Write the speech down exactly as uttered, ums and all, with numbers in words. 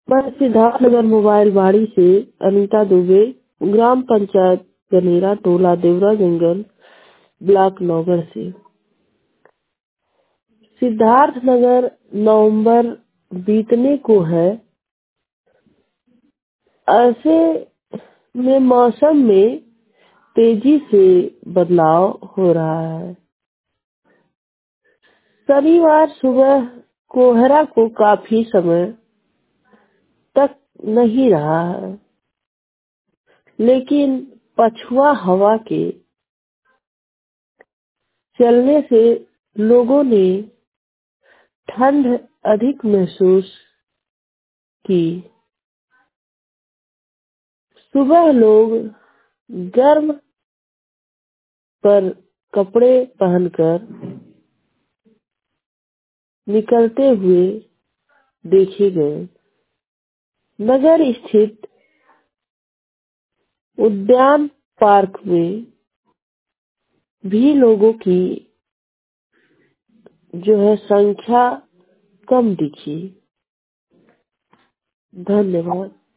मैं सिद्धार्थनगर मोबाइल बाड़ी से अनीता दुबे, ग्राम पंचायत गनेरा, टोला देवरा जंगल, ब्लॉक नौगढ़ से। सिद्धार्थनगर नवंबर बीतने को है, ऐसे में मौसम में तेजी से बदलाव हो रहा है। शनिवार सुबह कोहरा को काफी समय तक नहीं रहा है, लेकिन पछुआ हवा के चलने से लोगों ने ठंड अधिक महसूस की। सुबह लोग गर्म पर कपड़े पहनकर निकलते हुए देखे गए। नगर स्थित उद्यान पार्क में भी लोगों की जो है संख्या कम दिखी। धन्यवाद।